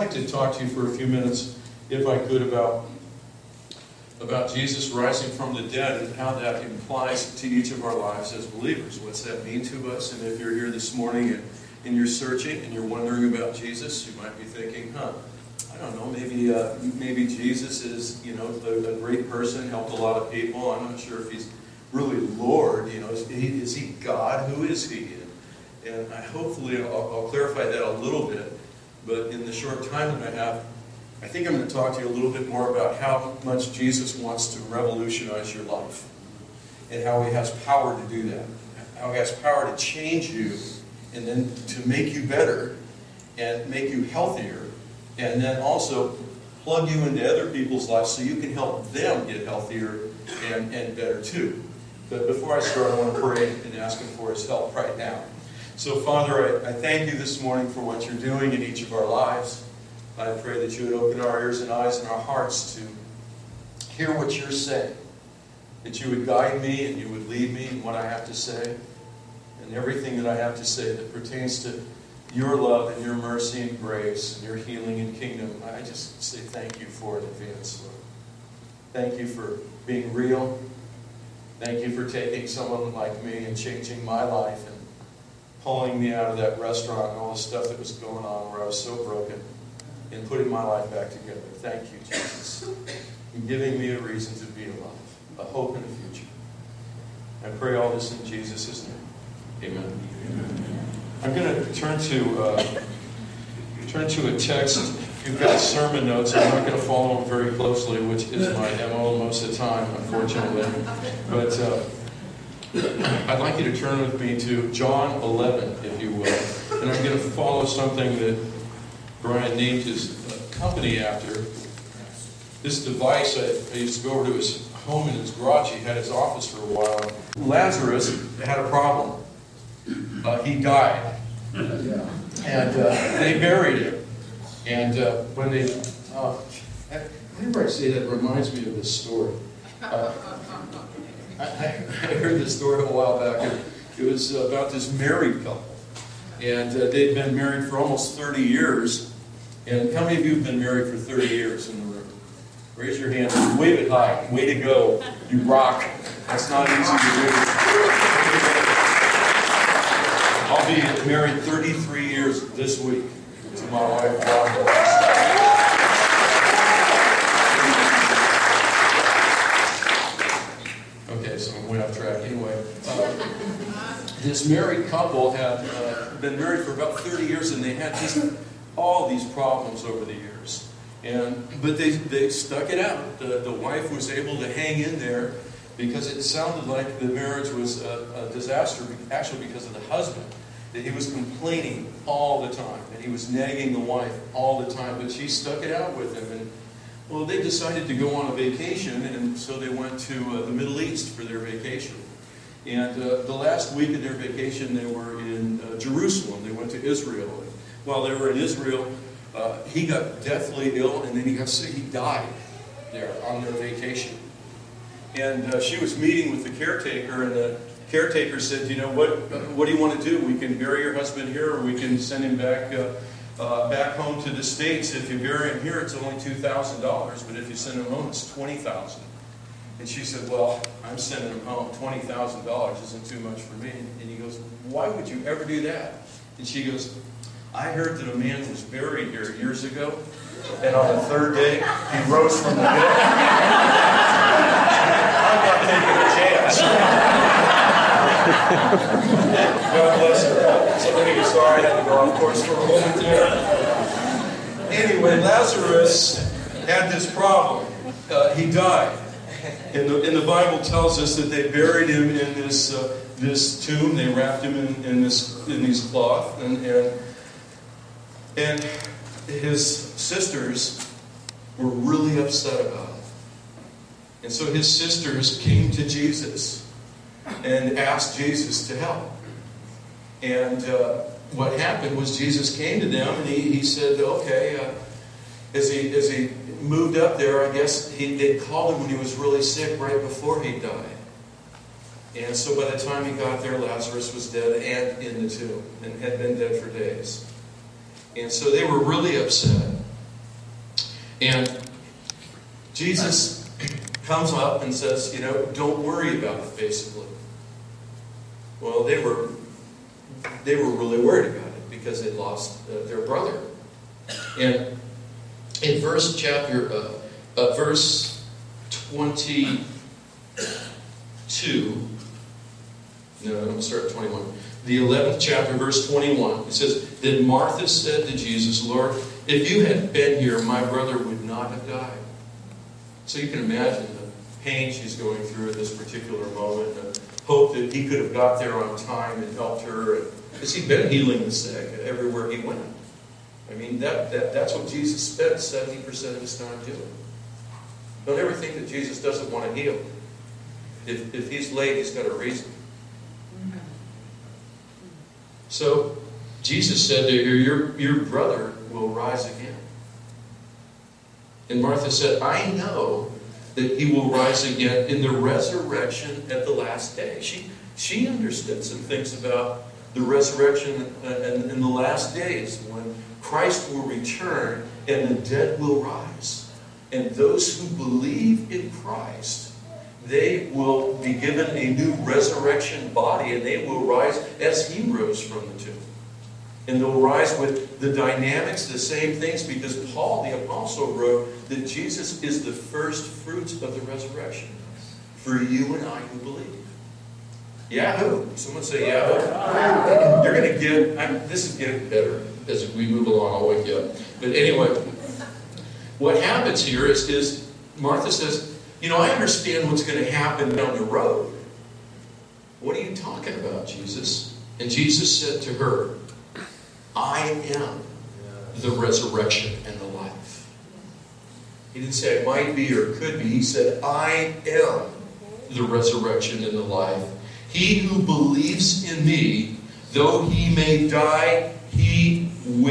like to talk to you for a few minutes, if I could, about Jesus rising from the dead and how that applies to each of our lives as believers. What's that mean to us? And if you're here this morning and you're searching and you're wondering about Jesus, you might be thinking, I don't know, maybe Jesus is, a great person, helped a lot of people. I'm not sure if he's really Lord. Is he God? Who is he? And hopefully I'll clarify that a little bit. But in the short time that I have, I think I'm going to talk to you a little bit more about how much Jesus wants to revolutionize your life and how he has power to do that. How he has power to change you and then to make you better and make you healthier and then also plug you into other people's lives so you can help them get healthier and better too. But before I start, I want to pray and ask him for his help right now. So Father, I thank you this morning for what you're doing in each of our lives. I pray that you would open our ears and eyes and our hearts to hear what you're saying. That you would guide me and you would lead me in what I have to say. And everything that I have to say that pertains to your love and your mercy and grace and your healing and kingdom. I just say thank you for it in advance, Lord. Thank you for being real. Thank you for taking someone like me and changing my life and pulling me out of that restaurant and all the stuff that was going on where I was so broken. And putting my life back together. Thank you, Jesus. And giving me a reason to be alive. A hope in the future. I pray all this in Jesus' name. Amen. Amen. I'm going to turn to a text. You've got sermon notes. I'm not going to follow them very closely, which is my MO most of the time, unfortunately. But I'd like you to turn with me to John 11, if you will. And I'm going to follow something that Brian named his company after. This device, I used to go over to his home in his garage. He had his office for a while. Lazarus had a problem. He died. And they buried him. And when they... whenever I say that, it reminds me of this story. I heard this story a while back. It was about this married couple. And they'd been married for almost 30 years. And how many of you have been married for 30 years in the room? Raise your hand. Wave it high. Way to go. You rock. That's not easy to do. I'll be married 33 years this week to my wife, Rhonda. Okay, so I'm way off track. Anyway, this married couple had been married for about 30 years, and they had just all these problems over the years. But they stuck it out. The wife was able to hang in there because it sounded like the marriage was a disaster, actually because of the husband. That he was complaining all the time, and he was nagging the wife all the time, but she stuck it out with him. And well, they decided to go on a vacation, and so they went to the Middle East for their vacation. And the last week of their vacation, they were in Jerusalem. They went to Israel. While they were in Israel, he got deathly ill, and then he got sick. He died there on their vacation. And she was meeting with the caretaker, and the caretaker said, what do you want to do? We can bury your husband here, or we can send him back home to the States. If you bury him here, it's only $2,000, but if you send him home, it's $20,000. And she said, well, I'm sending him home. $20,000 isn't too much for me. And he goes, why would you ever do that? And she goes, I heard that a man was buried here years ago, and on the third day, he rose from the dead. I'm not taking a chance. God bless her. Somebody was sorry I had to go off course for a moment there. Anyway, Lazarus had this problem. He died. And the Bible tells us that they buried him in this tomb. They wrapped him in these cloth, and his sisters were really upset about it. And so his sisters came to Jesus and asked Jesus to help. And what happened was Jesus came to them, and he said, okay, as he moved up there, I guess they called him when he was really sick right before he died. And so by the time he got there, Lazarus was dead and in the tomb and had been dead for days. And so they were really upset. And Jesus comes up and says, don't worry about it, basically. Well, they were really worried about it because they lost their brother. And in verse 22, no, I'm going to start at 21. The 11th chapter, verse 21, it says, Then Martha said to Jesus, Lord, if you had been here, my brother would not have died. So you can imagine the pain she's going through at this particular moment, the hope that he could have got there on time and helped her. Because he'd been healing the sick everywhere he went. I mean, that's what Jesus spent 70% of his time doing. Don't ever think that Jesus doesn't want to heal. If he's late, he's got a reason. So Jesus said to her, your brother will rise again. And Martha said, I know that he will rise again in the resurrection at the last day. She understood some things about the resurrection and in the last days when Christ will return and the dead will rise. And those who believe in Christ, they will be given a new resurrection body and they will rise as he rose from the tomb. And they'll rise with the dynamics, the same things, because Paul the Apostle wrote that Jesus is the first fruits of the resurrection for you and I who believe. Yahoo! Someone say Yahoo! You're going to get, this is getting better as we move along. I'll wake you up. But anyway, what happens here is Martha says, I understand what's going to happen down the road. What are you talking about, Jesus? And Jesus said to her, I am the resurrection and the life. He didn't say it might be or could be. He said, I am the resurrection and the life. He who believes in me, though he may die, he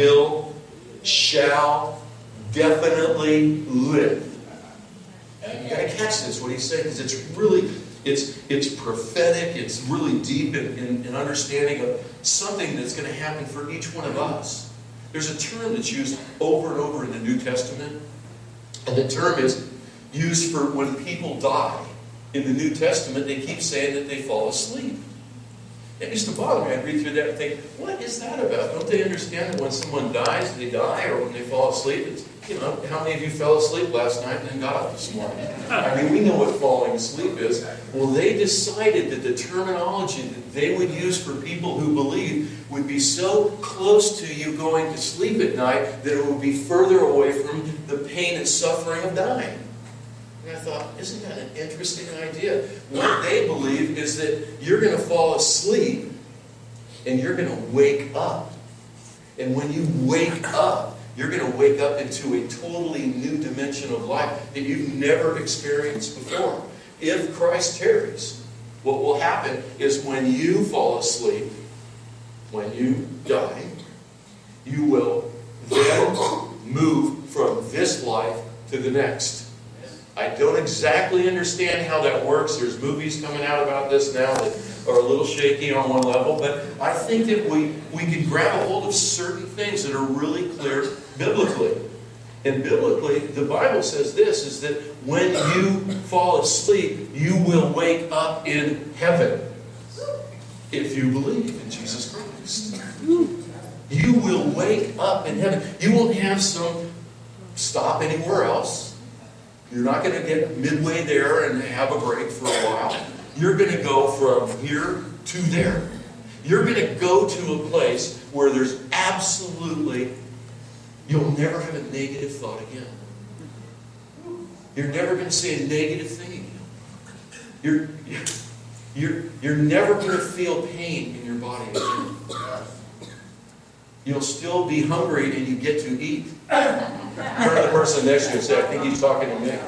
shall definitely live. You got to catch this, what he's saying, because it's really, it's prophetic, it's really deep in understanding of something that's going to happen for each one of us. There's a term that's used over and over in the New Testament, and the term is used for when people die. In the New Testament, they keep saying that they fall asleep. It used to bother me. I'd read through that and think, what is that about? Don't they understand that when someone dies, they die, or when they fall asleep? It's, how many of you fell asleep last night and then got up this morning? I mean, we know what falling asleep is. Well, they decided that the terminology that they would use for people who believe would be so close to you going to sleep at night that it would be further away from the pain and suffering of dying. And I thought, isn't that an interesting idea? What they believe is that you're going to fall asleep and you're going to wake up. And when you wake up, you're going to wake up into a totally new dimension of life that you've never experienced before. If Christ tarries, what will happen is when you fall asleep, when you die, you will then move from this life to the next. I don't exactly understand how that works. There's movies coming out about this now that are a little shaky on one level, but I think that we can grab a hold of certain things that are really clear biblically. And biblically, the Bible says this, is that when you fall asleep, you will wake up in heaven if you believe in Jesus Christ. You will wake up in heaven. You won't have some stop anywhere else. You're not going to get midway there and have a break for a while. You're going to go from here to there. You're going to go to a place where there's absolutely, you'll never have a negative thought again. You're never going to say a negative thing again. You're never going to feel pain in your body again. You'll still be hungry and you get to eat. Turn to the person next to you and say, I think he's talking to me.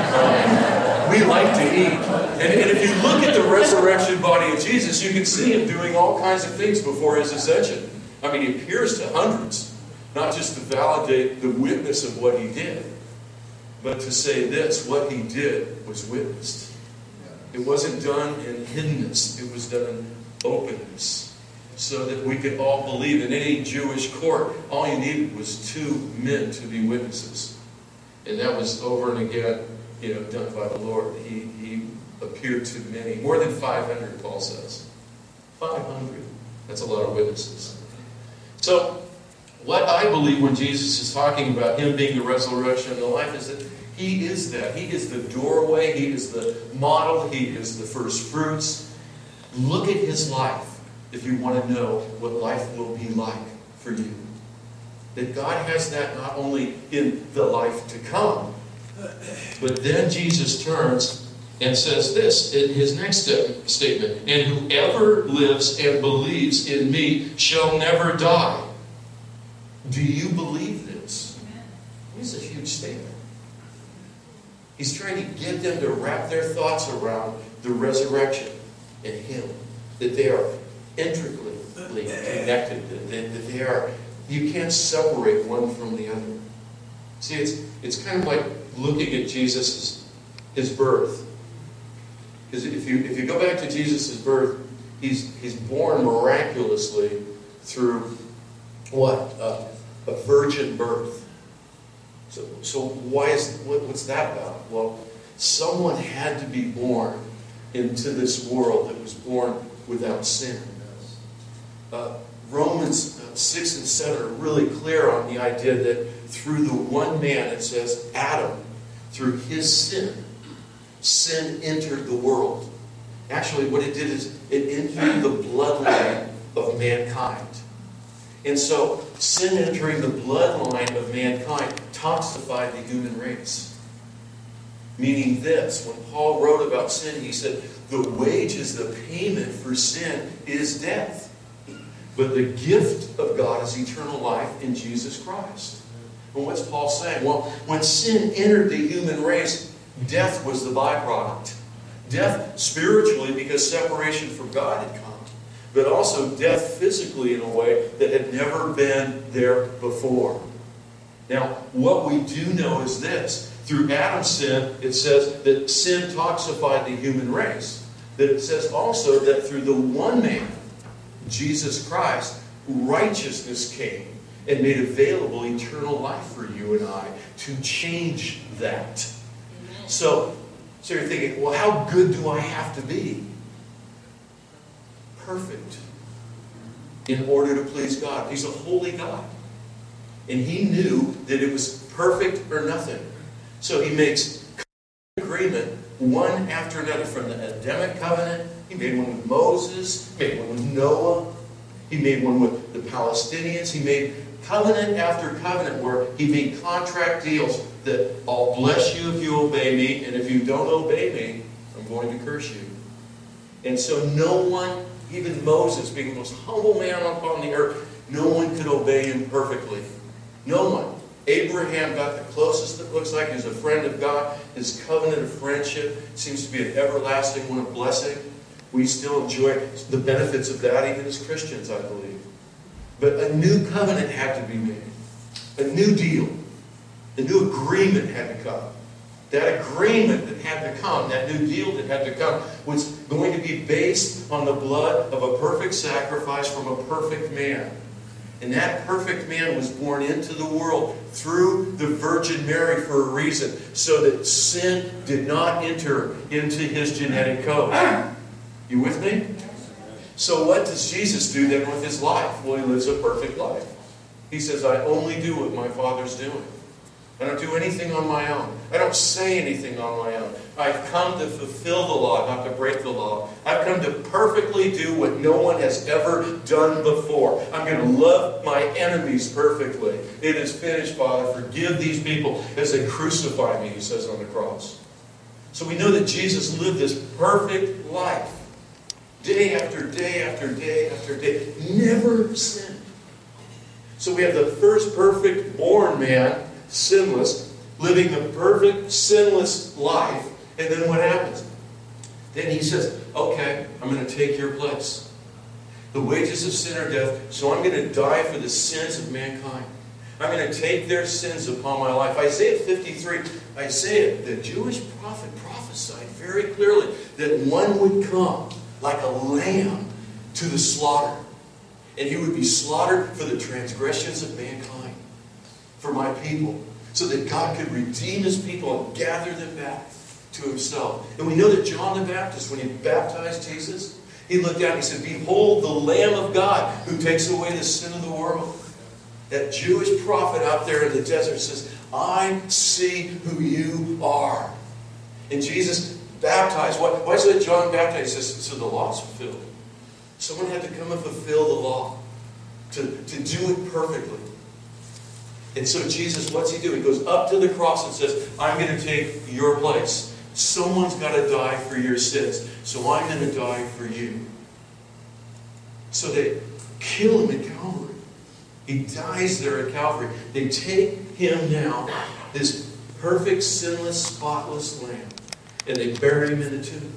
We like to eat. And if you look at the resurrection body of Jesus, you can see him doing all kinds of things before his ascension. I mean, he appears to hundreds, not just to validate the witness of what he did, but to say this, what he did was witnessed. It wasn't done in hiddenness, it was done in openness. So that we could all believe. In any Jewish court, all you needed was 2 men to be witnesses. And that was over and again, done by the Lord. He appeared to many. More than 500, Paul says. 500. That's a lot of witnesses. So, what I believe when Jesus is talking about Him being the resurrection and the life is that He is that. He is the doorway. He is the model. He is the first fruits. Look at His life if you want to know what life will be like for you. That God has that not only in the life to come, but then Jesus turns and says this in His next statement, and whoever lives and believes in me shall never die. Do you believe this? This is a huge statement. He's trying to get them to wrap their thoughts around the resurrection and Him. That they are intricately connected. That they are, you can't separate one from the other. See, it's kind of like looking at Jesus' His birth. Because if you go back to Jesus' birth, he's born miraculously through what? A virgin birth. So what's that about? Well, someone had to be born into this world that was born without sin. Romans 6 and 7 are really clear on the idea that through the one man, it says Adam, through his sin entered the world. Actually, what it did is it entered the bloodline of mankind. And so, sin entering the bloodline of mankind toxified the human race. Meaning this, when Paul wrote about sin, he said, the wages, the payment for sin is death. But the gift of God is eternal life in Jesus Christ. And what's Paul saying? Well, when sin entered the human race, death was the byproduct. Death spiritually because separation from God had come. But also death physically in a way that had never been there before. Now, what we do know is this. Through Adam's sin, it says that sin toxified the human race. That it says also that through the one man, Jesus Christ, righteousness came and made available eternal life for you and I to change that. So you're thinking, well, how good do I have to be? Perfect. In order to please God. He's a holy God. And He knew that it was perfect or nothing. So He makes agreement one after another. From the Adamic covenant, He made one with Moses, He made one with Noah, He made one with the Palestinians, He made covenant after covenant where He made contract deals that I'll bless you if you obey me, and if you don't obey me, I'm going to curse you. And so no one, even Moses, being the most humble man upon the earth, no one could obey him perfectly. No one. Abraham got the closest it looks like. He's a friend of God. His covenant of friendship seems to be an everlasting one of blessing. We still enjoy the benefits of that even as Christians, I believe. But a new covenant had to be made. A new deal. A new agreement had to come. That agreement that had to come, that new deal that had to come, was going to be based on the blood of a perfect sacrifice from a perfect man. And that perfect man was born into the world through the Virgin Mary for a reason, so that sin did not enter into his genetic code. You with me? So what does Jesus do then with his life? Well, he lives a perfect life. He says, I only do what my Father's doing. I don't do anything on my own. I don't say anything on my own. I've come to fulfill the law, not to break the law. I've come to perfectly do what no one has ever done before. I'm going to love my enemies perfectly. It is finished, Father. Forgive these people as they crucify me, he says on the cross. So we know that Jesus lived this perfect life. Day after day after day after day. Never sinned. So we have the first perfect born man, sinless, living the perfect, sinless life. And then what happens? Then he says, okay, I'm going to take your place. The wages of sin are death, so I'm going to die for the sins of mankind. I'm going to take their sins upon my life. Isaiah 53, Isaiah, the Jewish prophet, prophesied very clearly that one would come like a lamb to the slaughter. And he would be slaughtered for the transgressions of mankind. For my people. so that God could redeem his people and gather them back to himself. And we know that John the Baptist, when he baptized Jesus, he looked out and he said, "Behold the Lamb of God who takes away the sin of the world." That Jewish prophet out there in the desert says, "I see who you are." And Jesus baptized. Why is it John baptized? He says, so the law is fulfilled. Someone had to come and fulfill the law to do it perfectly. And so Jesus, what's he do? He goes up to the cross and says, "I'm going to take your place. Someone's got to die for your sins. So I'm going to die for you." So they kill him at Calvary. He dies there at Calvary. They take him now, this perfect, sinless, spotless lamb, and they bury him in a tomb.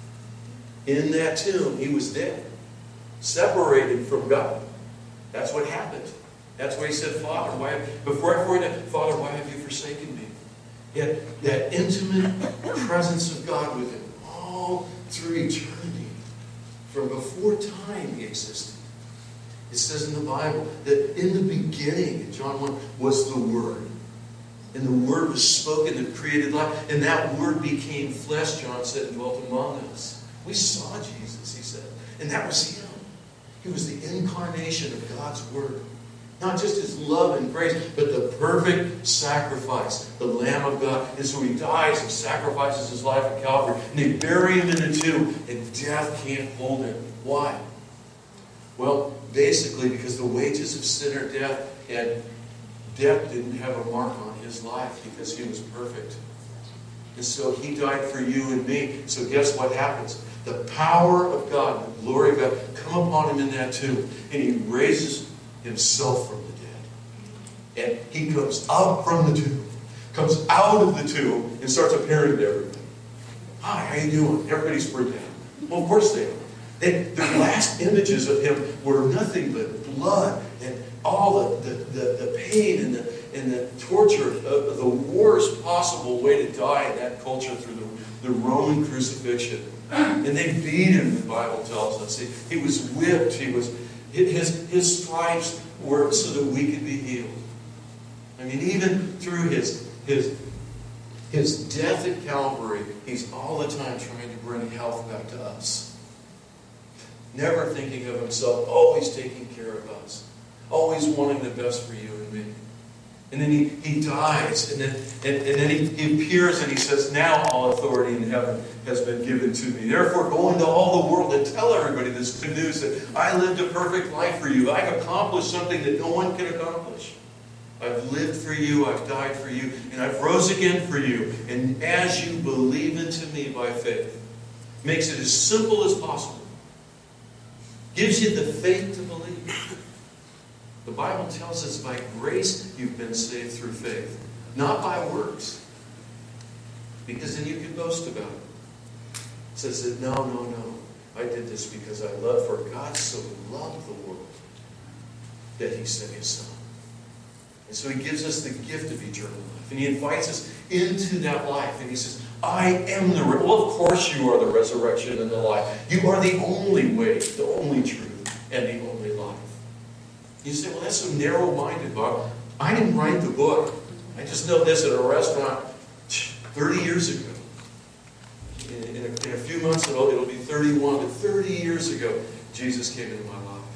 In that tomb, he was dead, separated from God. That's what happened. That's why he said, "Father, before I forget, Father, why have you forsaken me?" Yet that intimate presence of God with him all through eternity, from before time he existed. It says in the Bible that in the beginning, in John 1, was the Word. And the Word was spoken that created life. And that Word became flesh, John said, and dwelt among us. We saw Jesus, he said. And that was him. He was the incarnation of God's Word. Not just his love and grace, but the perfect sacrifice, the Lamb of God. And so he dies and sacrifices his life at Calvary. And they bury him in a tomb, and death can't hold him. Why? Well, basically because the wages of sin are death, and death didn't have a mark on his life because he was perfect. And so he died for you and me. So guess what happens? The power of God, the glory of God, come upon him in that tomb, and he raises himself from the dead. And he comes up from the tomb, comes out of the tomb, and starts appearing to everybody. "Hi, how you doing?" Everybody's freaked out. Well, of course they are. The last images of him were nothing but blood and all the pain and the torture of the worst possible way to die in that culture through the Roman crucifixion. And they beat him, the Bible tells us. He was whipped. His stripes were so that we could be healed. I mean, even through his death at Calvary, he's all the time trying to bring health back to us. Never thinking of himself, always taking care of us. Always wanting the best for you and me. And then he dies, and then he appears and he says, "Now all authority in heaven has been given to me. Therefore go into all the world and tell everybody this good news that I lived a perfect life for you. I've accomplished something that no one can accomplish. I've lived for you, I've died for you, and I've rose again for you. And as you believe into me by faith," makes it as simple as possible. Gives you the faith to believe. The Bible tells us by grace you've been saved through faith, not by works. Because then you can boast about it. It says that no, I did this because I love, for God so loved the world that he sent his Son. And so he gives us the gift of eternal life. And he invites us into that life. And he says, "I am the well, of course you are the resurrection and the life. You are the only way, the only truth, and the only life." You say, "Well, that's so narrow-minded, Bob." I didn't write the book. I just know this at a restaurant 30 years ago. In a few months it'll be 31. But 30 years ago, Jesus came into my life.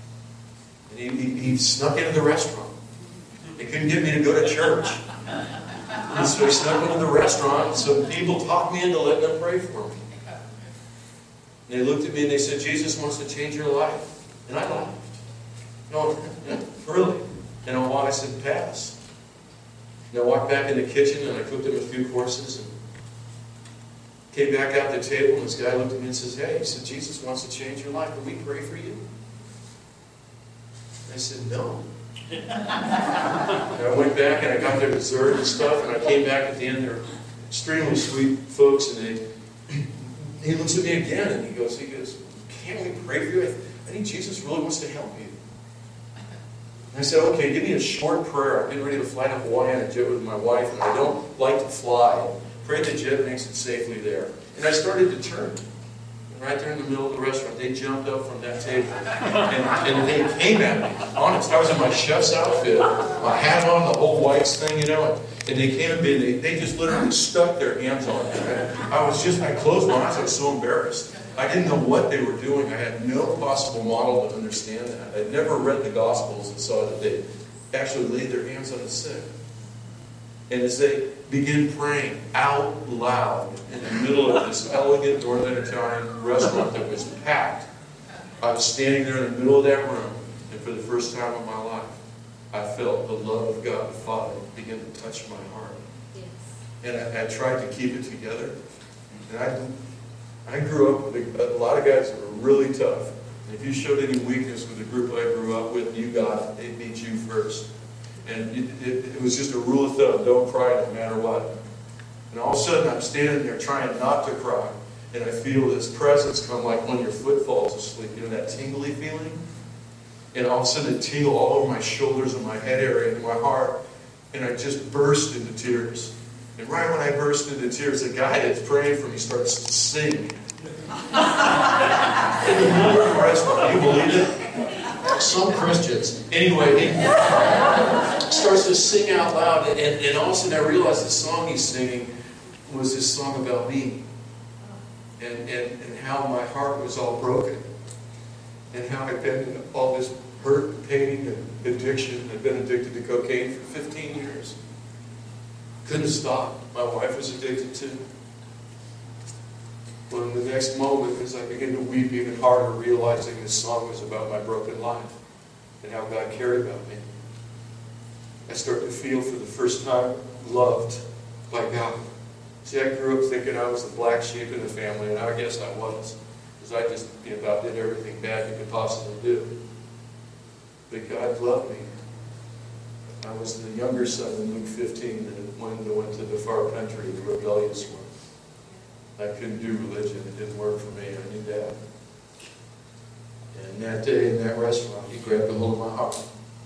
And he snuck into the restaurant. They couldn't get me to go to church. And so he snuck into the restaurant, and some people talked me into letting them pray for him. And they looked at me and they said, "Jesus wants to change your life." And I laughed. No, really? And I said, "Pass." And I walked back in the kitchen and I cooked him a few courses and came back out to the table, and this guy looked at me and says, "Hey," he said, "Jesus wants to change your life. Can we pray for you?" And I said, "No." And I went back and I got their dessert and stuff, and I came back at the end. They're extremely sweet folks, and he looks at me again and he goes, "Can't we pray for you? I think Jesus really wants to help you." And I said, "Okay, give me a short prayer. I'm getting ready to fly to Hawaii on a jet with my wife, and I don't like to fly. Pray the jet makes it safely there." And I started to turn. right there in the middle of the restaurant. They jumped up from that table and they came at me. Honest, I was in my chef's outfit, my hat on, the whole whites thing, you know. And they came at me. They just literally stuck their hands on me. I closed my eyes. I was so embarrassed. I didn't know what they were doing. I had no possible model to understand that. I'd never read the Gospels and saw that they actually laid their hands on the sick. And as they began praying out loud in the middle of this elegant Northern Italian restaurant that was packed, I was standing there in the middle of that room, and for the first time in my life, I felt the love of God the Father begin to touch my heart. Yes. And I tried to keep it together. And I grew up with a lot of guys that were really tough. And if you showed any weakness with the group I grew up with, you got it. They beat you first. And it was just a rule of thumb, don't cry no matter what. And all of a sudden I'm standing there trying not to cry. And I feel this presence come like when your foot falls asleep. You know, that tingly feeling? And all of a sudden it tingled all over my shoulders and my head area and my heart. And I just burst into tears. And right when I burst into tears, the guy that's praying for me starts to sing. In the middle of the restaurant. Do you believe it? Some Christians. Anyway, he starts to sing out loud. And all of a sudden I realized the song he's singing was this song about me. And how my heart was all broken. And how I'd been in all this hurt, pain, and addiction. I'd been addicted to cocaine for 15 years. Couldn't stop. My wife was addicted too. But in the next moment, as I began to weep even harder, realizing this song was about my broken life and how God cared about me, I started to feel for the first time loved by God. See, I grew up thinking I was the black sheep in the family, and I guess I was. Because I just about did everything bad you could possibly do. But God loved me. I was the younger son in Luke 15 that went to the far country, the rebellious one. I couldn't do religion. It didn't work for me. I knew that. And that day in that restaurant, he grabbed a hold of my heart.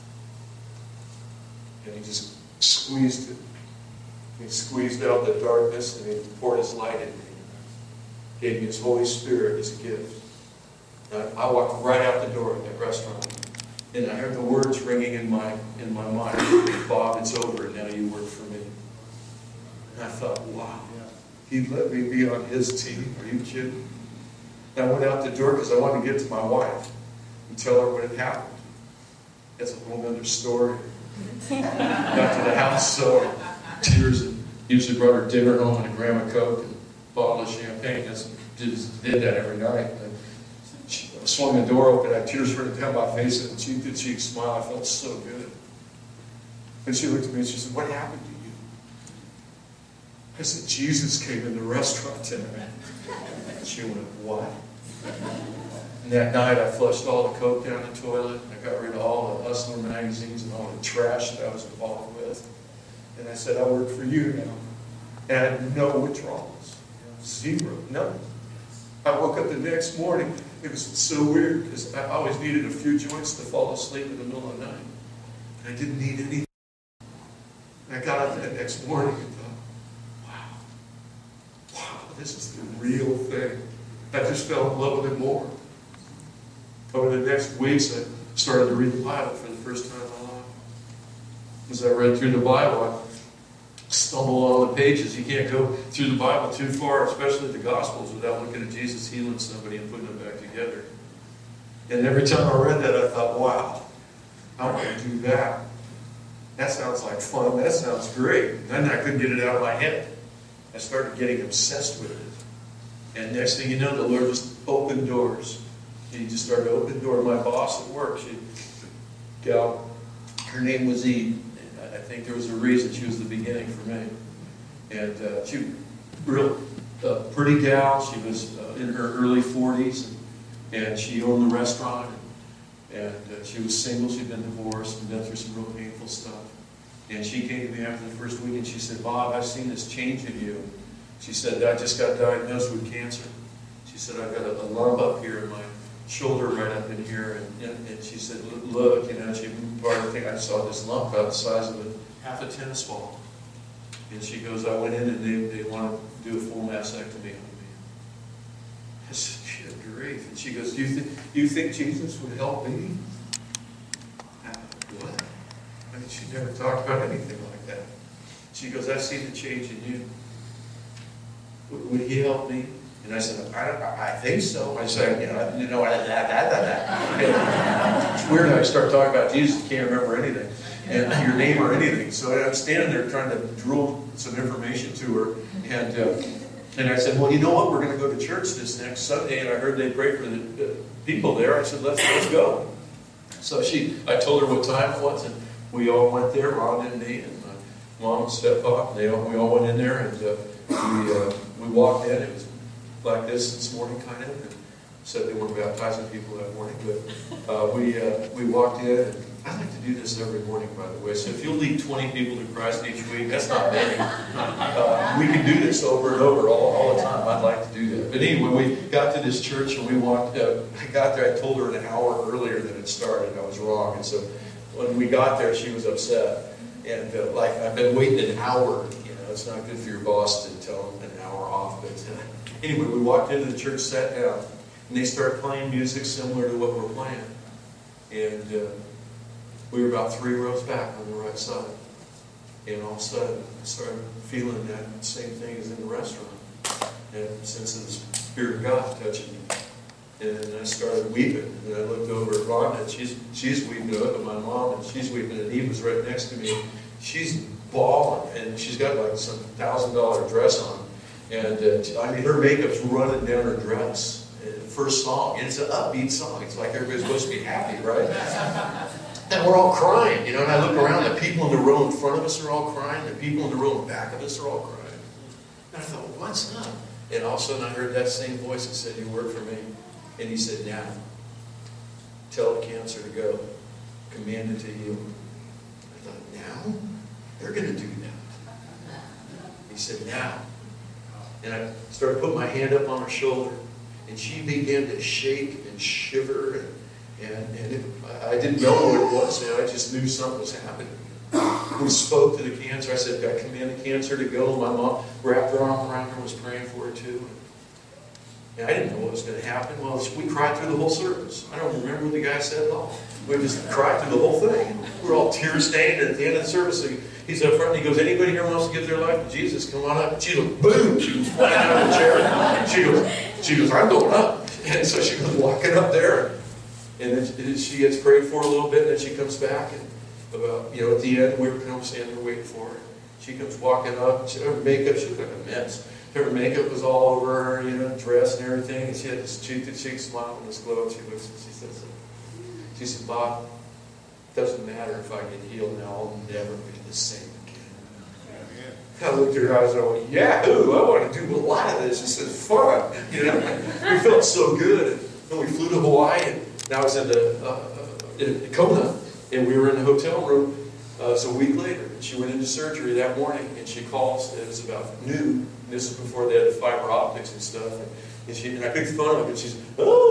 And he just squeezed it. He squeezed out the darkness and he poured his light in me. Gave me his Holy Spirit as a gift. And I walked right out the door of that restaurant. And I heard the words ringing in my mind. Bob, it's over, and now you work for me. And I thought, wow, he'd let me be on his team. Are you kidding? And I went out the door because I wanted to get to my wife and tell her what had happened. That's a whole other story. Got to the house, so tears, and usually brought her dinner home and a gram of Coke and a bottle of champagne. Just did that every night. I swung the door open, I had tears running down my face, and cheek to cheek smile. I felt so good. And she looked at me and she said, what happened to you? I said, Jesus came in the restaurant tonight. And she went, what? And that night I flushed all the Coke down the toilet. I got rid of all the Hustler magazines and all the trash that I was involved with. And I said, I work for you now. And I had no withdrawals. Zero. None. I woke up the next morning. It was so weird because I always needed a few joints to fall asleep in the middle of the night. And I didn't need anything. And I got up that next morning and thought, wow, this is the real thing. I just fell in love with it more. Over the next weeks, I started to read the Bible for the first time in my life. As I read through the Bible, I stumbled on the pages. You can't go through the Bible too far, especially the Gospels, without looking at Jesus healing somebody and putting them back together. And every time I read that, I thought, wow, I want to do that. That sounds like fun. That sounds great. Then I couldn't get it out of my head. I started getting obsessed with it. And next thing you know, the Lord just opened doors. He just started to open doors. My boss at work, her name was Eve. I think there was a reason she was the beginning for me. And she was a real pretty gal. She was in her early 40s, and she owned the restaurant. And she was single. She'd been divorced and been through some real painful stuff. And she came to me after the first week, and she said, Bob, I've seen this change in you. She said, I just got diagnosed with cancer. She said, I've got a lump up here in my shoulder right up in here, and she said, look, she moved part of the thing. I saw this lump about the size of half a tennis ball. And she goes, I went in and they want to do a full mastectomy on me. I said, good grief. And she goes, do you think Jesus would help me? What? I mean, she never talked about anything like that. She goes, I've seen the change in you. Would he help me? And I said, I think so. I said, that. It's weird how you start talking about Jesus, you can't remember anything, and your name or anything. So I'm standing there trying to drill some information to her, and I said, well, you know what? We're going to go to church this next Sunday, and I heard they pray for the people there. I said, let's go. So I told her what time it was, and we all went there, Ron and me, and my mom and stepmom. We all went in there, and we walked in. It was like this morning, kind of. And said they weren't baptizing people that morning, but we walked in. And I like to do this every morning, by the way. So if you'll lead 20 people to Christ each week, that's not many. We can do this over and over all the time. I'd like to do that. But anyway, we got to this church and we walked. I got there. I told her an hour earlier than it started. I was wrong, and so when we got there, she was upset. And like I've been waiting an hour. It's not good for your boss to tell them an hour off. But anyway, we walked into the church, sat down, and they started playing music similar to what we're playing. And we were about 3 rows back on the right side. And all of a sudden, I started feeling that same thing as in the restaurant. And sense of the Spirit of God touching me. And I started weeping. And I looked over at Rhonda, and she's weeping. I looked at my mom, and she's weeping. And Eve was right next to me. She's bawling, and she's got like some $1,000 dress on. And her makeup's running down her dress. First song, and it's an upbeat song. It's like everybody's supposed to be happy, right? And we're all crying, and I look around, the people in the row in front of us are all crying, the people in the row in back of us are all crying. And I thought, what's up? And all of a sudden I heard that same voice that said, you work for me. And he said, now, tell the cancer to go. Command it to heal. I thought, now? They're going to do that. He said, now. And I started putting my hand up on her shoulder, and she began to shake and shiver, and I didn't know what it was, and I just knew something was happening. We spoke to the cancer. I said, I command the cancer to go. My mom wrapped her arm around her, was praying for her too. And I didn't know what was going to happen. Well, we cried through the whole service. I don't remember what the guy said at all. We just cried through the whole thing. We were all tear-stained. At the end of the service, he's up front and he goes, anybody here wants to give their life to Jesus? Come on up. And she goes, boom! She was flying out of the chair. She goes, I'm going up. And so she goes walking up there. And then she gets prayed for a little bit, and then she comes back. And about, at the end, we were standing there waiting for her. She comes walking up. Her makeup, she looked like a mess. Her makeup was all over her, dress and everything. And she had this cheek-to-cheek smile and this glow. And she looks and she said, Bob, it doesn't matter if I get healed now. I'll never be the same again. I looked at her eyes and I went, yahoo! I want to do a lot of this. This is fun. We felt so good. And we flew to Hawaii. And I was in Kona. And we were in the hotel room. So a week later, she went into surgery that morning, and she calls. It was about noon. This is before they had the fiber optics and stuff. And I picked the phone up, and she's,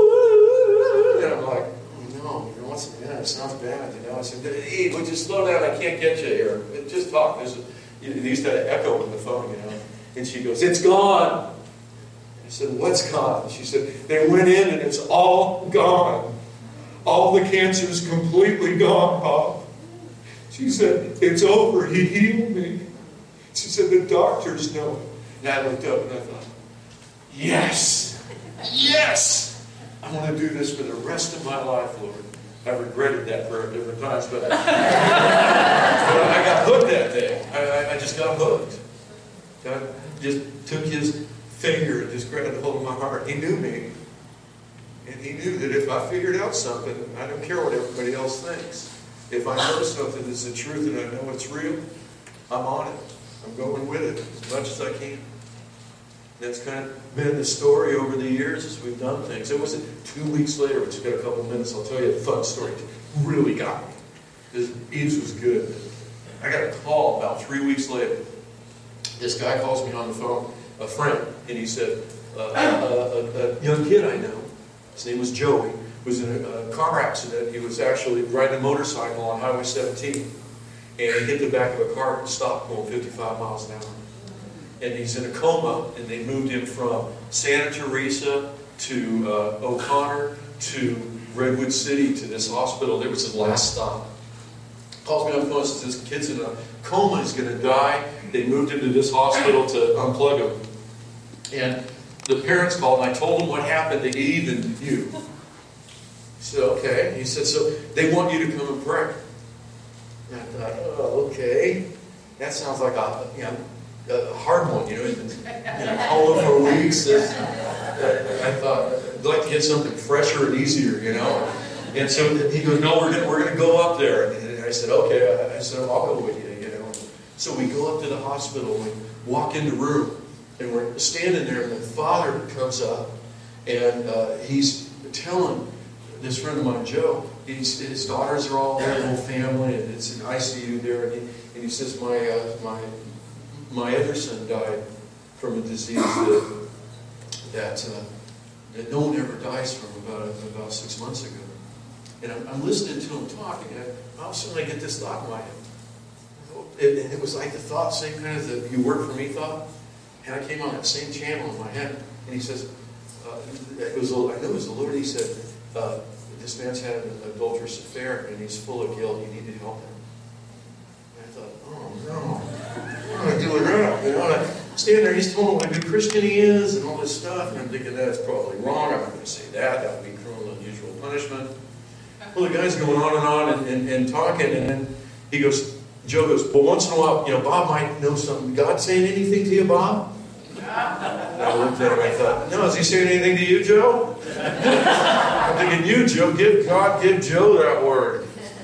oh, and I'm like, oh no, what's the matter? It sounds bad, I said, hey, would you slow down? I can't get you here. Just talk. They used to echo in the phone, And she goes, it's gone. I said, what's gone? She said, they went in, and it's all gone. All the cancer is completely gone, Bob. She said, it's over. He healed me. She said, the doctors know it. And I looked up and I thought, yes! Yes! I want to do this for the rest of my life, Lord. I regretted that prayer different times, but I got hooked that day. I just got hooked. God just took his finger and just grabbed a hold of my heart. He knew me. And he knew that if I figured out something, I don't care what everybody else thinks. If I know something that's the truth and I know it's real, I'm on it. I'm going with it as much as I can. That's kind of been the story over the years as we've done things. It wasn't 2 weeks later, which got a couple of minutes, I'll tell you a fun story. It really got me. Eve's was good. I got a call about 3 weeks later. This guy calls me on the phone, a friend, and he said, a young kid I know, his name was Joey, was in a car accident. He was actually riding a motorcycle on Highway 17. And he hit the back of a car and stopped going 55 miles an hour. And he's in a coma, and they moved him from Santa Teresa to O'Connor, to Redwood City, to this hospital. It was his last stop. Calls me on the phone and says, this kid's in a coma, he's going to die. They moved him to this hospital to unplug him. And the parents called, and I told them what happened to Eve and you. He said, okay. He said, so they want you to come and pray. And I thought, oh, okay. That sounds like a hard one, coma for weeks. I thought, I'd like to get something fresher and easier, And so he goes, no, we're going to go up there. And I said, okay. I said, I'll go with you, So we go up to the hospital, and we walk in the room, and we're standing there, and the father comes up, and he's telling this friend of mine, Joe, his daughters are all there, the whole family, and it's an ICU there, and he says, my other son died from a disease that no one ever dies from about 6 months ago. And I'm listening to him talk, and all of a sudden I get this thought in my head. And it was like the thought, same kind of the you work for me thought. And I came on that same channel in my head. And he says, I know it was the Lord. He said, this man's had an adulterous affair and he's full of guilt. You need to help him. And I thought, oh no, what am I doing now? And I stand there, he's telling me what a good Christian he is and all this stuff. And I'm thinking, that's probably wrong. I'm not going to say that. That would be cruel and unusual punishment. Well, the guy's going on and talking. And then he goes, Joe goes, well, once in a while, Bob might know something. God saying anything to you, Bob? And I looked at him and I thought, no, is he saying anything to you, Joe? I'm thinking, you, Joe, give Joe that word.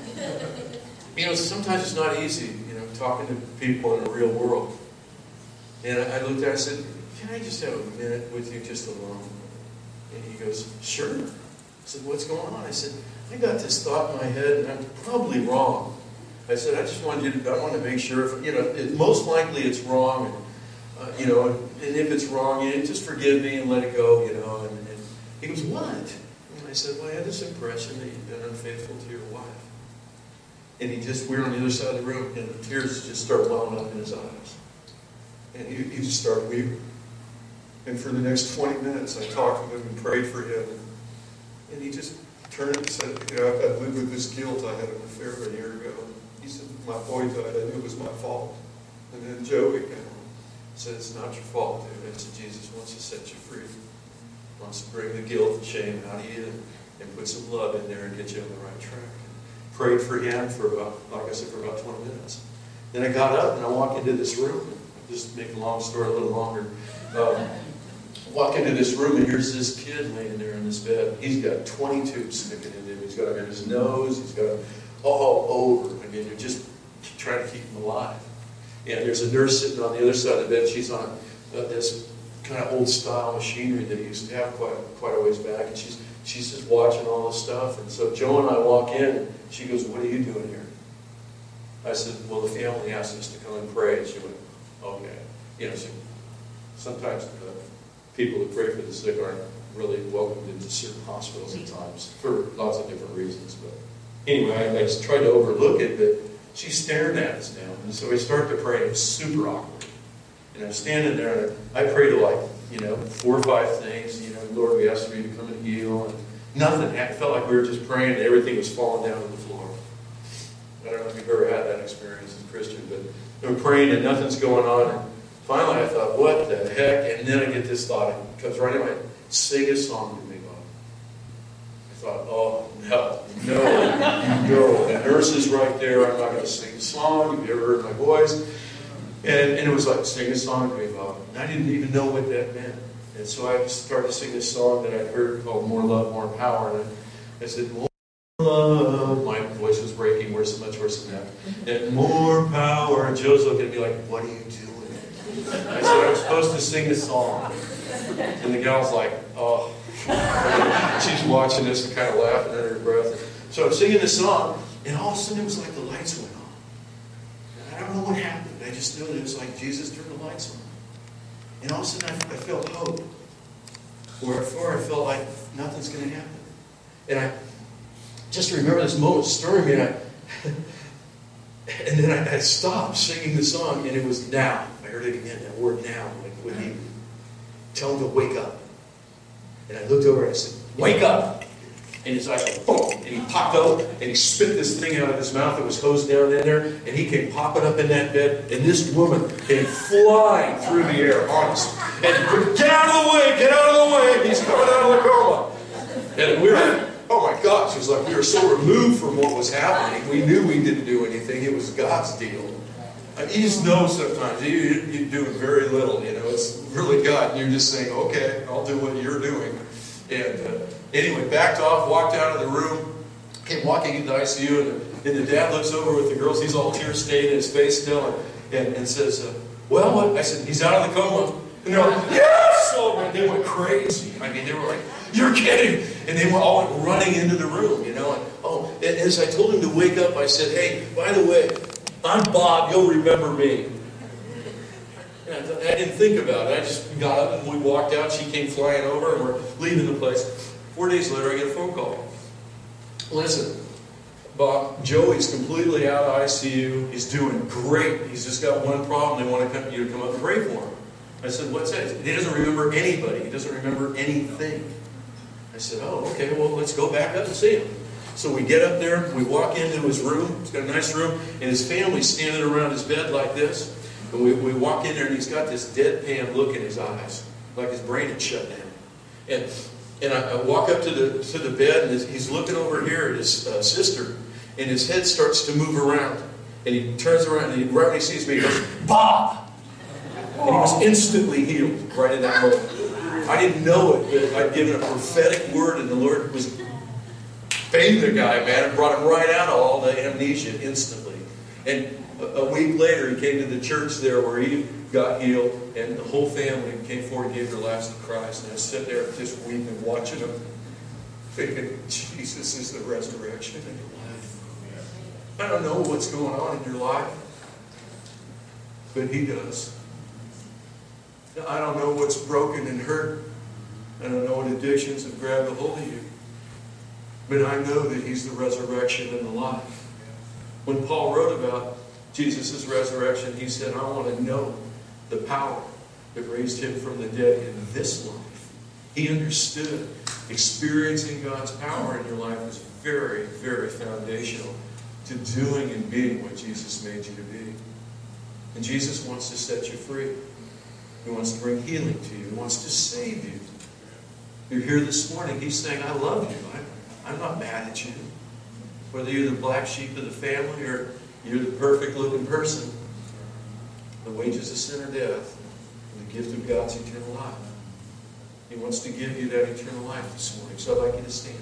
Sometimes it's not easy, talking to people in the real world. And I looked at him and said, can I just have a minute with you just alone? And he goes, sure. I said, what's going on? I said, I got this thought in my head and I'm probably wrong. I said, I want to make sure, most likely it's wrong, and if it's wrong, just forgive me and let it go, and he goes, what? And I said, well, I had this impression that you've been unfaithful to your wife. And we were on the other side of the room, and the tears just started welling up in his eyes. And he just started weeping. And for the next 20 minutes, I talked with him and prayed for him. And he just turned and said, I've lived with this guilt. I had an affair a year ago. He said, my boy died. I knew it was my fault. And then Joey said, it's not your fault, dude. I said, Jesus wants to set you free. He wants to bring the guilt and shame out of you and put some love in there and get you on the right track. Prayed for him for about 20 minutes. Then I got up and I walked into this room. Just make a long story a little longer. Walk into this room and here's this kid laying there in this bed. He's got 20 tubes sticking into him. He's got them in his nose. He's got them all over. They're just trying to keep him alive. And there's a nurse sitting on the other side of the bed. She's on this kind of old style machinery that he used to have quite a ways back. And she's just watching all this stuff. And so Joe and I walk in. And she goes, what are you doing here? I said, well, the family asked us to come and pray. And she went, okay. Sometimes people who pray for the sick aren't really welcomed into certain hospitals at times for lots of different reasons. But anyway, I just tried to overlook it, but she stared at us now. And so we started to pray. It was super awkward. And I'm standing there, and I prayed to 4 or 5 things. Lord, we ask for you to come and heal. And nothing. It felt like we were just praying, and everything was falling down to the floor. I don't know if you've ever had that experience as a Christian, but we're praying, and nothing's going on. And finally, I thought, what the heck? And then I get this thought. It comes right in my head. Sing a song to me, God. I thought, oh, no. The nurse is right there. I'm not going to sing a song. You've ever heard my voice? And it was like, sing a song to me, Bob. And I didn't even know what that meant. And so I started to sing this song that I'd heard called More Love, More Power. And I said, more love. My voice was breaking much worse than that. And more power. And Joe's looking at me like, what are you doing? I said, I'm supposed to sing a song. And the gal's like, oh. She's watching this and kind of laughing under her breath. So I'm singing this song, and all of a sudden it was like the lights went on. And I don't know what happened. I just knew that it was like Jesus turned the lights on. And all of a sudden I felt hope. Where before I felt like nothing's going to happen. And I just remember this moment stirring me, and then I stopped singing the song, and it was now. I heard it again, that word now, like when he tell him to wake up. And I looked over and I said, "Wake up!" And his eyes went, boom, and he popped out, and he spit this thing out of his mouth that was hosed down in there, and he came popping up in that bed, and this woman came flying through the air on us. And get out of the way, get out of the way, he's coming out of the coma. And we were, oh my gosh, it was like we were so removed from what was happening. We knew we didn't do anything. It was God's deal. You just know sometimes, you're doing very little, you know, it's really God, and you're just saying, okay, I'll do what you're doing. And anyway, backed off, walked out of the room, came walking into the ICU, and the dad looks over with the girls. He's all tear-stained in his face still, and says, "Well, what?" I said, "He's out of the coma." And they're like, "Yes!" Oh, man, they went crazy. I mean, they were like, "You're kidding!" And they all went running into the room, you know. And as I told him to wake up, I said, "Hey, by the way, I'm Bob. You'll remember me." I didn't think about it. I just got up and we walked out. She came flying over and we're leaving the place. 4 days later, I get a phone call. "Listen, Bob, Joey's completely out of ICU. He's doing great. He's just got one problem. They want you to come up and pray for him." I said, "What's that?" He doesn't remember anybody. He doesn't remember anything. I said, "Oh, okay, well, let's go back up and see him." So we get up there, we walk into his room. He's got a nice room, and his family's standing around his bed like this. And we walk in there, and he's got this deadpan look in his eyes, like his brain had shut down. And I walk up to the bed, and he's looking over here at his sister, and his head starts to move around. And he turns around, and right when he sees me, he goes, "Bob!" And he was instantly healed right in that moment. I didn't know it, but I'd given a prophetic word, and the Lord was banged the guy, man, and brought him right out of all the amnesia instantly. And a week later, he came to the church there where he got healed, and the whole family came forward and gave their lives to Christ. And I sat there just weeping, watching them, thinking, Jesus is the resurrection in your life. I don't know what's going on in your life, but He does. I don't know what's broken and hurt. I don't know what addictions have grabbed a hold of you. But I know that He's the resurrection and the life. When Paul wrote about Jesus' resurrection, he said, "I want to know the power that raised Him from the dead in this life." He understood experiencing God's power in your life was very, very foundational to doing and being what Jesus made you to be. And Jesus wants to set you free. He wants to bring healing to you. He wants to save you. You're here this morning. He's saying, "I love you. I'm not mad at you." Whether you're the black sheep of the family or you're the perfect looking person, the wages of sin are death, and the gift of God's eternal life. He wants to give you that eternal life this morning. So I'd like you to stand.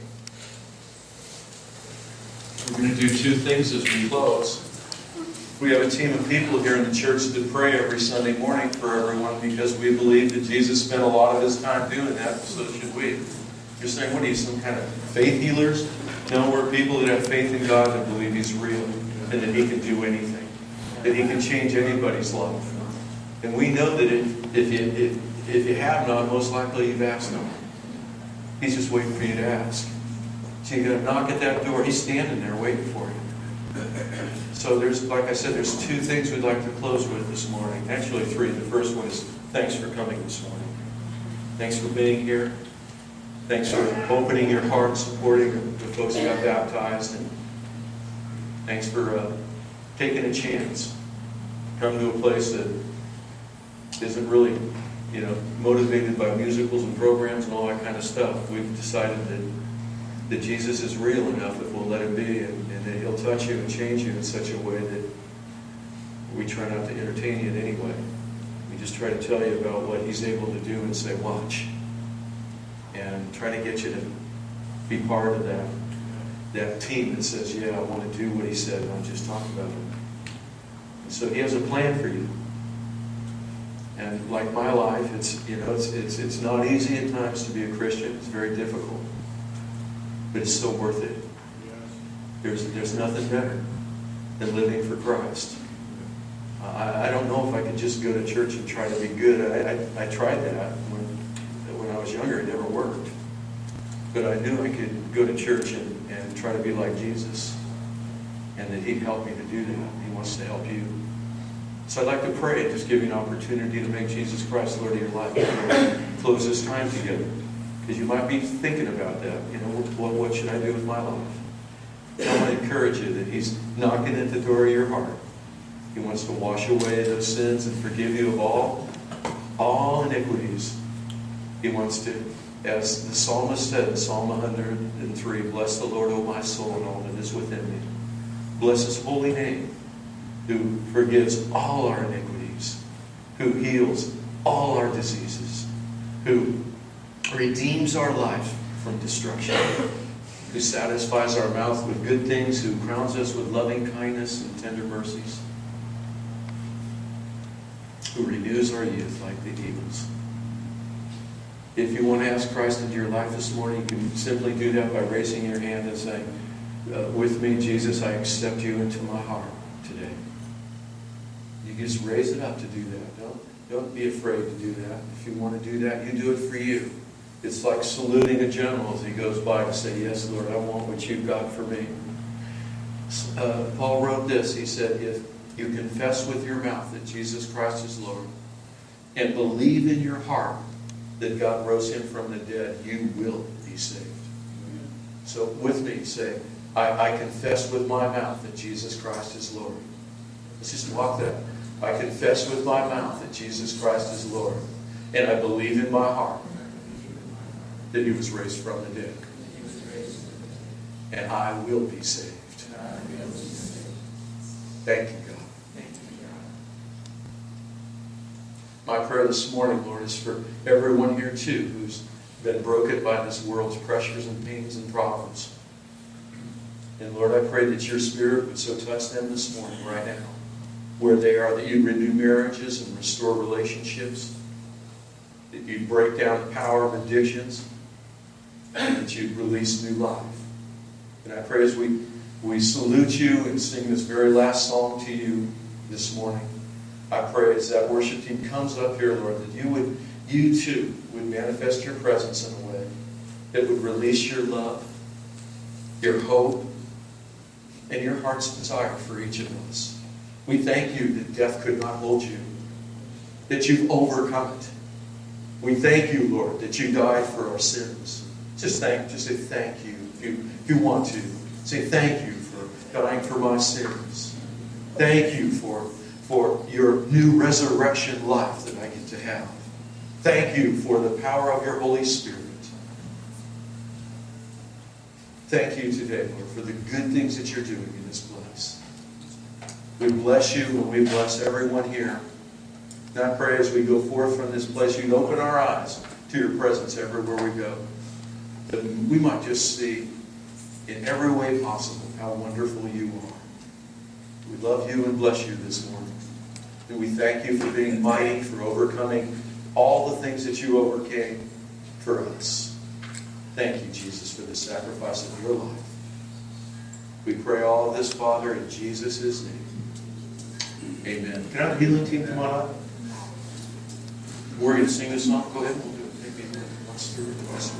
We're going to do two things as we close. We have a team of people here in the church that pray every Sunday morning for everyone because we believe that Jesus spent a lot of His time doing that, so should we. You're saying, what are you, some kind of faith healers? No, we're people that have faith in God that believe He's real and that He can do anything, that He can change anybody's life. And we know that if you have not, most likely you've asked Him. He's just waiting for you to ask. So you're going to knock at that door. He's standing there waiting for you. So there's, like I said, there's two things we'd like to close with this morning. Actually, three. The first one is thanks for coming this morning. Thanks for being here. Thanks for opening your heart and supporting the folks who got baptized. And thanks for taking a chance. Come to a place that isn't really, motivated by musicals and programs and all that kind of stuff. We've decided that Jesus is real enough if we'll let Him be, and that He'll touch you and change you in such a way that we try not to entertain you in any way. We just try to tell you about what He's able to do and say, watch. And try to get you to be part of that team that says, yeah, I want to do what He said, not just talk about it. And so He has a plan for you. And like my life, it's not easy at times to be a Christian. It's very difficult. But it's so worth it. There's nothing better than living for Christ. I don't know if I could just go to church and try to be good. I tried that when I was younger. It never worked. But I knew I could go to church and try to be like Jesus. And that He'd help me to do that. He wants to help you. So I'd like to pray and just give you an opportunity to make Jesus Christ Lord of your life. Close this time together. Because you might be thinking about that. You know, what should I do with my life? I want to encourage you that He's knocking at the door of your heart. He wants to wash away those sins and forgive you of all iniquities. He wants to, as the psalmist said in Psalm 103, bless the Lord, O my soul, and all that is within me. Bless His holy name, who forgives all our iniquities, who heals all our diseases, who redeems our life from destruction, who satisfies our mouth with good things, who crowns us with loving kindness and tender mercies, who renews our youth like the eagles. If you want to ask Christ into your life this morning, you can simply do that by raising your hand and saying, with me, Jesus, I accept you into my heart today. You just raise it up to do that. Don't be afraid to do that. If you want to do that, you do it for you. It's like saluting a general as he goes by to say, yes, Lord, I want what you've got for me. Paul wrote this. He said, if you confess with your mouth that Jesus Christ is Lord and believe in your heart that God rose Him from the dead, you will be saved. So with me, say, I confess with my mouth that Jesus Christ is Lord. Let's just walk that. I confess with my mouth that Jesus Christ is Lord. And I believe in my heart that He was raised from the dead. And I will be saved. Thank you, God. My prayer this morning, Lord, is for everyone here too who's been broken by this world's pressures and pains and problems. And Lord, I pray that your Spirit would so touch them this morning, right now, where they are, that you renew marriages and restore relationships, that you break down the power of addictions, and that you release new life. And I pray as we salute you and sing this very last song to you this morning, I pray as that worship team comes up here, Lord, that you too would manifest your presence in a way that would release your love, your hope, and your heart's desire for each of us. We thank you that death could not hold you, that you've overcome it. We thank you, Lord, that you died for our sins. Just say thank you if you want to. Say thank you for dying for my sins. Thank you for your new resurrection life that I get to have. Thank you for the power of your Holy Spirit. Thank you today, Lord, for the good things that you're doing in this place. We bless you and we bless everyone here. And I pray as we go forth from this place, you'd open our eyes to your presence everywhere we go. That we might just see in every way possible how wonderful you are. We love you and bless you this morning. And we thank you for being mighty, for overcoming all the things that you overcame for us. Thank you, Jesus, for the sacrifice of your life. We pray all of this, Father, in Jesus' name. Amen. Can I have the healing team come on up? We're going to sing this song. Go ahead. We'll do it. Maybe once through.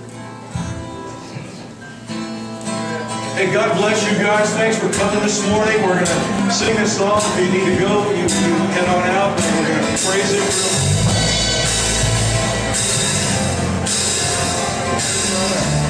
Hey, God bless you guys. Thanks for coming this morning. We're going to sing this song. If you need to go, you head on out. And we're going to praise it.